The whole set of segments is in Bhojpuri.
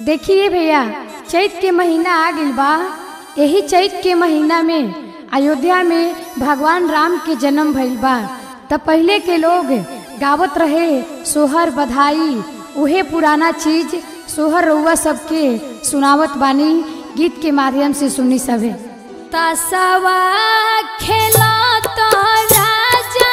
देखिए भैया, चैत के महीना आ गइल बा। यही चैत के महीना में अयोध्या में भगवान राम के जन्म भइल बा। तब पहले के लोग गावत रहे सोहर बधाई, उहे पुराना चीज सोहर रउआ सबके सुनावत बानी गीत के माध्यम से सुनी सभे। तसवा खेला तो राजा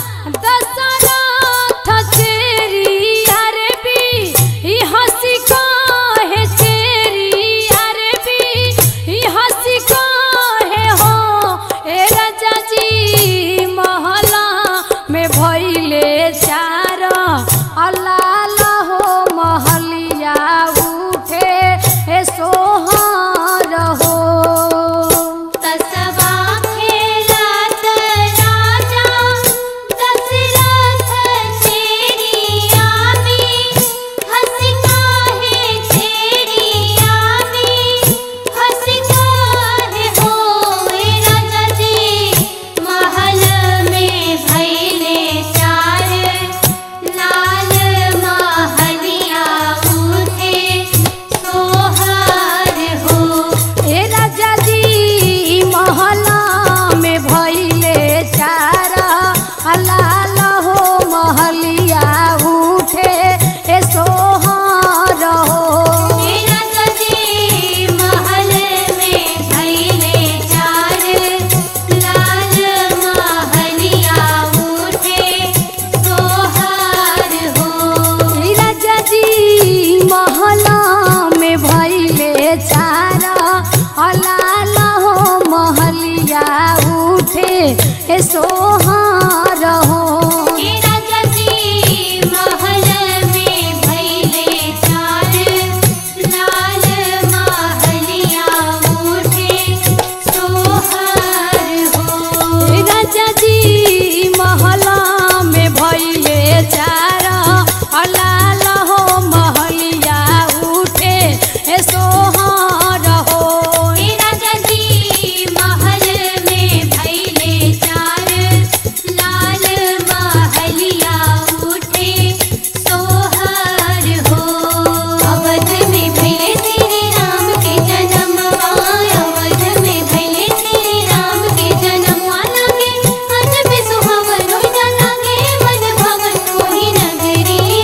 दशरथ चेरी अरबी ई हंसी काहे चेरी अरबी ई हंसी काहे हो ए राजा जी महला में भइले चार अलाल हो महलिया उठे ए सोहर हो। सोहर हो राजा जी महल में भइले चार लाल महलिया उठे सोहर हो। राजा जी महल में भइले चार लाल हो महलिया उठे सोहर हो। राजा जी महल में भइले चार लाल महलिया उठे सोहर हो। अवध में भइले श्री राम के जन्म, अवध में भइले श्री राम के जन्म लागे अजब सुहावन लागे मन भवन मोहि नगरी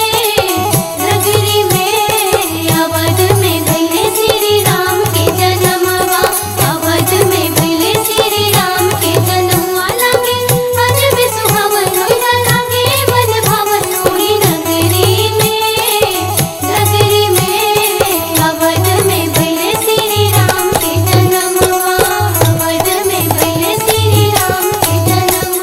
में अवध में भइले श्री राम के जन्म, अवध में भइले श्री राम के जन्म लागे अजब सुहावन लागे मन भवन मोहि नगरी में अवध में भइले श्री राम के जन्म, अवध में भइले श्री राम के जन्म।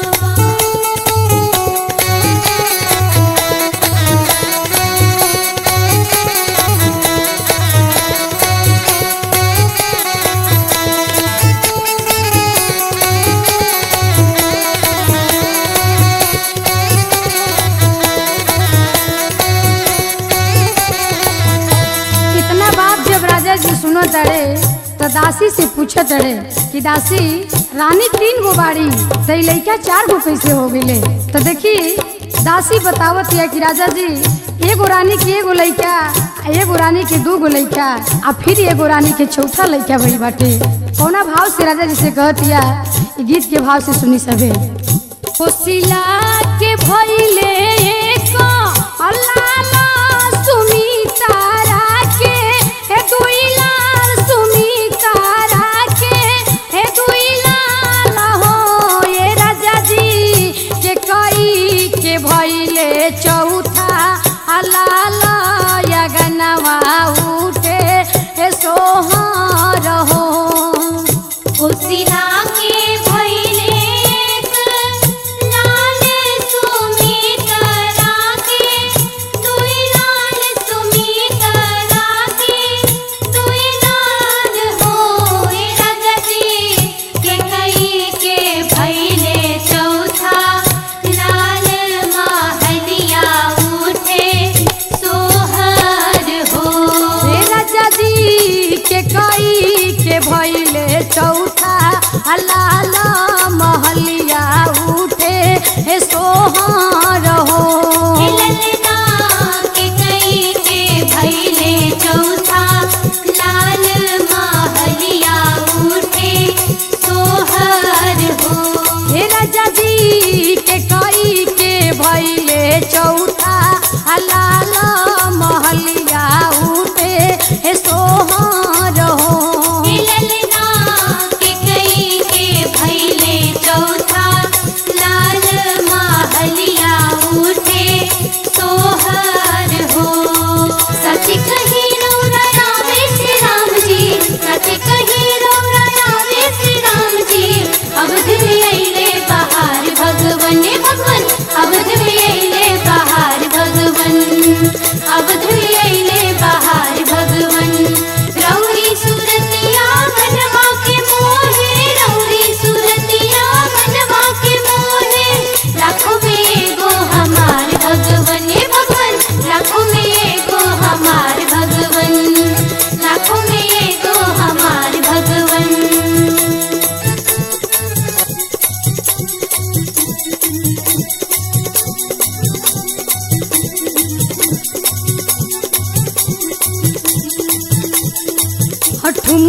इतना बात जब राजा जी सुनो तड़े तो दासी से पूछत तड़े कि दासी रानी 3 गो बाड़ी तो लड़का 4 गो कैसे हो गए। तो देखी दासी बतावत है कि राजा जी एगो रानी के एगो लड़का, एगो रानी के 2 गो लड़का आ फिर एगो रानी के चौथा लड़का भई बाटे। कौना भाव से राजा जी से कहतिया गीत के भाव से सुनी सभे। कोसिला के भइले एक अल्लाह सुमिता राके हे दुई लाल सुमिता राके हे दुई लाल हो। ये राजा जी के कई के भइले चौथा अलाल यगनवा उठे हे सोहर हो। उसिला के भइले एक लाल सुमिता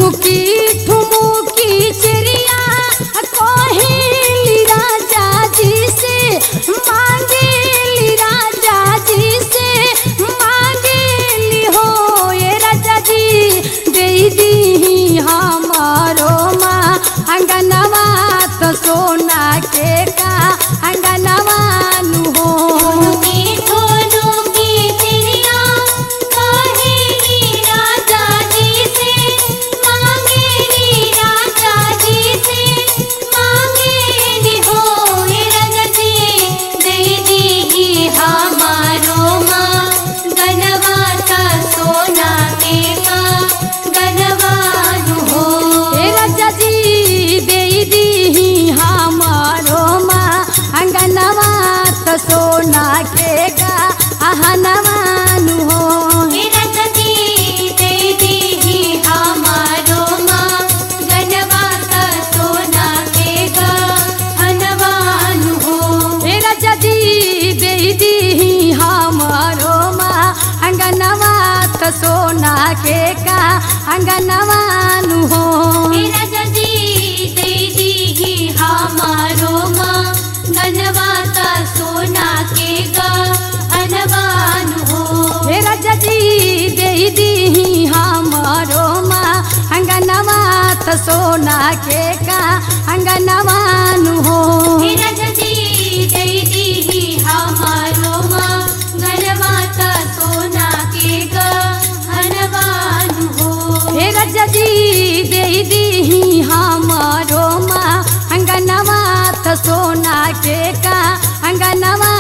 ठुमुकी ठुमुकी चिड़िया कोहेली राजा जी से मांगेली राजा जी से मांगेली हो ये राजा जी दे दी हमारो माँ अंगनवा तो सोना के का अंगनवा नु हो सोना के का अहनवानु हो राजा जी दे दी हमारो माँ गनवा का सोना के का अहनवानु हो राजा जी दे दी हमारो माँ अंगनवा तो सोना के का अंगनवानु हो राजा जी दे दी हमारो माँ गनवा का सोना के का अनवानु हो राजा जी दे दी हमारो माँ अंगनवा तो सोना के का अंगनवानु हो राजा जी दे दी हमारो माँ गनवा का सोना के का अनवानु हो राजा जी दे दी हमारो माँ अंगनवा तो सोना के का अंगनवा